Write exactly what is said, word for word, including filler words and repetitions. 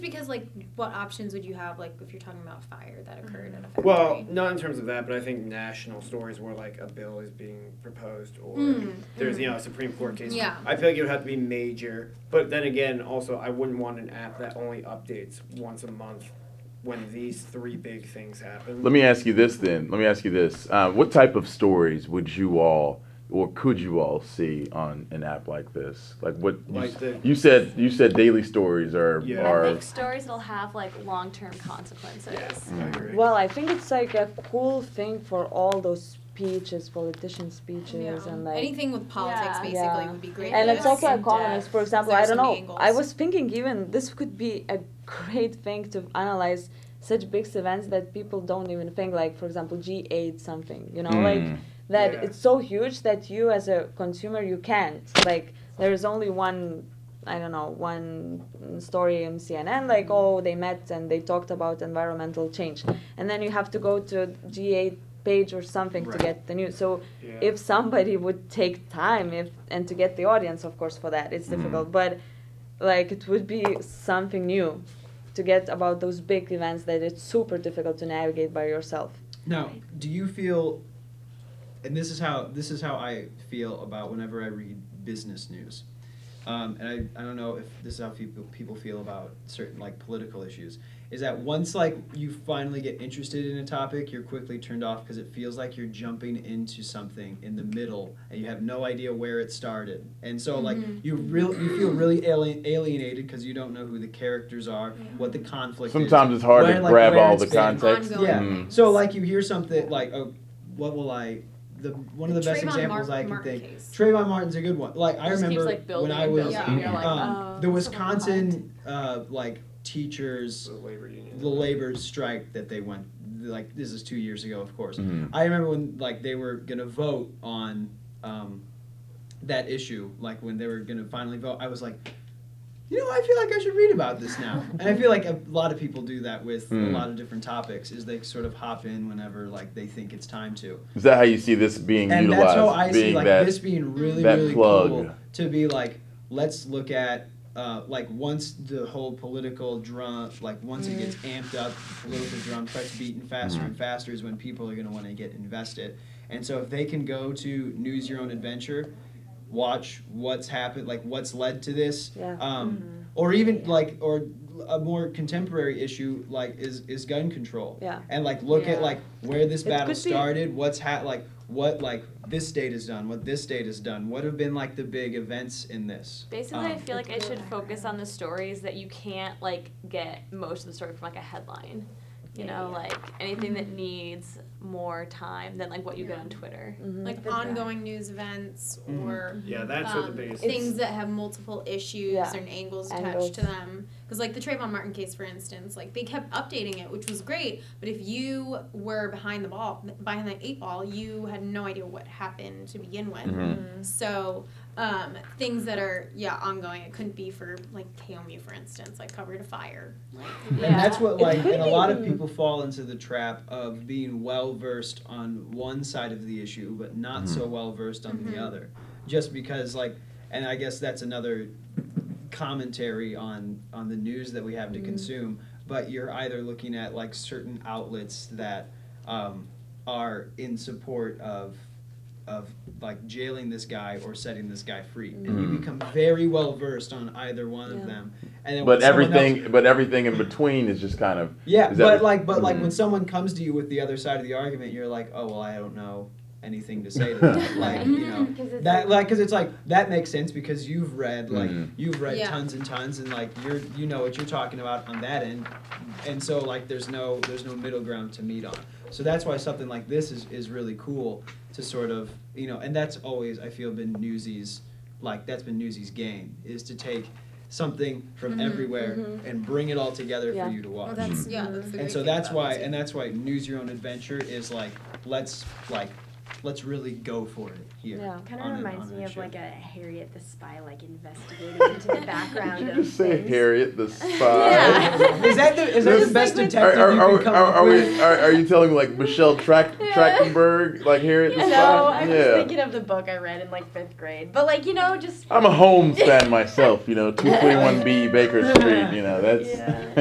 Because, like, what options would you have, like, if you're talking about fire that occurred at a factory? Well, not in terms of that, but I think national stories where, like, a bill is being proposed or mm. there's, you know, a Supreme Court case. Yeah. I feel like it would have to be major. But then again, also, I wouldn't want an app that only updates once a month when these three big things happen. Let me ask you this, then. Let me ask you this. Uh, what type of stories would you all... or could you all see on an app like this? Like what like you, the, you said you said daily stories are yeah. are I think stories that'll have like long-term consequences. Yeah, mm. I agree. Well, I think it's like a cool thing for all those speeches, politician speeches, yeah. and like anything with politics yeah. basically yeah. would be great. And it's also In economists. depth. For example, There's I don't so know. many angles. I was thinking even this could be a great thing to analyze such big events that people don't even think. Like for example, G eight something. You know, Mm. like. That yeah. it's so huge that you as a consumer you can't like there is only one I don't know one story in C N N like oh they met and they talked about environmental change and then you have to go to a G eight page or something right. to get the news. So yeah. if somebody would take time if and to get the audience of course for that it's mm. difficult but like it would be something new to get about those big events that it's super difficult to navigate by yourself. Now, do you feel and this is how this is how I feel about whenever I read business news, um, and I, I don't know if this is how people people feel about certain like political issues. Is that once like you finally get interested in a topic, you're quickly turned off because it feels like you're jumping into something in the middle and you have no idea where it started, and so like Mm-hmm. you really you feel really alien, alienated because you don't know who the characters are, Yeah. what the conflict sometimes is. it's hard where, to like, grab where all it's the been. context. Ongoing Yeah. things. So like you hear something like, oh, what will I? The one of the, The best Trayvon examples Mar- I can Martin think. case. Trayvon Martin's a good one. Like I Just keeps, remember like, building when I and was building, and you're like, um, oh, the this is what Wisconsin uh, like teachers The labor union. the labor strike that they went like this is two years ago of course. Mhm. I remember when like they were gonna vote on um, that issue like when they were gonna finally vote I was like. You know, I feel like I should read about this now. And I feel like a lot of people do that with Mm. a lot of different topics is they sort of hop in whenever like they think it's time to. Is that how you see this being And utilized? that's how I see being like that, this being really, that really plug. cool to be like, let's look at uh, like once the whole political drum, like once it gets amped up, the political drum starts beating faster Mhm. and faster is when people are going to want to get invested. And so if they can go to News Your Own Adventure, watch what's happened, like what's led to this, Yeah. um, or even like, or a more contemporary issue like is is gun control. Yeah. And like look Yeah. at like where this It battle could be- started, what's ha- like what like this state has done, what this state has done, what have been like the big events in this. Basically, I Um, feel like it should focus on the stories that you can't like get most of the story from like a headline. You Yeah, know, yeah. like anything that needs more time than like what you get on Twitter. Mhm. Like ongoing news events Mhm. or Yeah, that's what um, the biggest things that have multiple issues Yeah. and angles attached Angles. to them. Because like the Trayvon Martin case, for instance, like they kept updating it, which was great. But if you were behind the ball, behind the eight ball, you had no idea what happened to begin with. Mhm. So um, things that are yeah ongoing, it couldn't be for like K O M U, for instance, like covered a fire. Like, Yeah. And that's what It like could and a lot of be. people fall into the trap of being well versed on one side of the issue but not so well versed on the Mhm. other. Just because like and I guess that's another commentary on on the news that we have to Mhm. consume, but you're either looking at like certain outlets that um, are in support of of like jailing this guy or setting this guy free, and you Mhm. become very well versed on either one Yeah. of them. And then when But someone else- everything, but everything in between is just kind of. yeah, is that but what- like, but like Mhm. when someone comes to you with the other side of the argument, you're like, oh well, I don't know anything to say to that. Like, you know, that like, because it's like that makes sense because you've read like Mhm. you've read Yeah. tons and tons, and like you're you know what you're talking about on that end, and so like there's no there's no middle ground to meet on. So that's why something like this is is really cool to sort of you know, and that's always I feel been Newsy's like that's been Newsy's game is to take something from Mhm. everywhere Mhm. and bring it all together Yeah. for you to watch. well, that's yeah, that's the And great so thing that's about why, it, too. and that's why News Your Own Adventure is like, let's like let's really go for it here. Yeah. Kind on of a- reminds on me a of show. like a Harriet the Spy, like investigating into the background Did of you just say things. Harriet the Spy? Yeah. Is that the is that This- the best Are, detective are, you are, can come are, up are, with? we, are, are you telling me like Michelle Track, Yeah. Trachtenberg, like Harriet the No, Spy? I was thinking of the book I read in like fifth grade. But like, you know, just I'm a Holmes fan myself, you know, two twenty-one B Baker Street, you know, that's. Yeah.